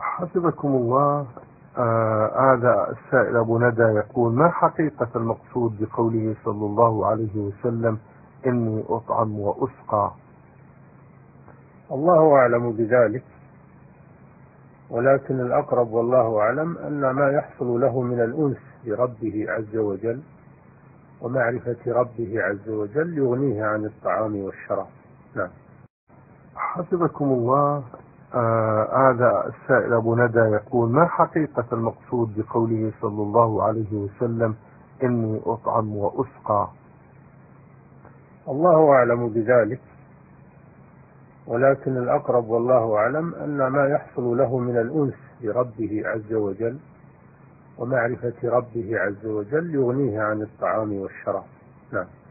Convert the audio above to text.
حفظكم الله. هذا السائل أبو ندى يقول: ما حقيقة المقصود بقوله صلى الله عليه وسلم إني أطعم وأسقى؟ الله أعلم بذلك، ولكن الأقرب والله أعلم أن ما يحصل له من الأنس بربه عز وجل ومعرفة ربه عز وجل يغنيه عن الطعام والشراب. نعم. حفظكم الله. هذا السائل أبو ندى يقول: ما حقيقة المقصود بقوله صلى الله عليه وسلم إني أطعم وأسقى؟ الله أعلم بذلك، ولكن الأقرب والله أعلم أن ما يحصل له من الأنس بربه عز وجل ومعرفة ربه عز وجل يغنيه عن الطعام والشراب. نعم.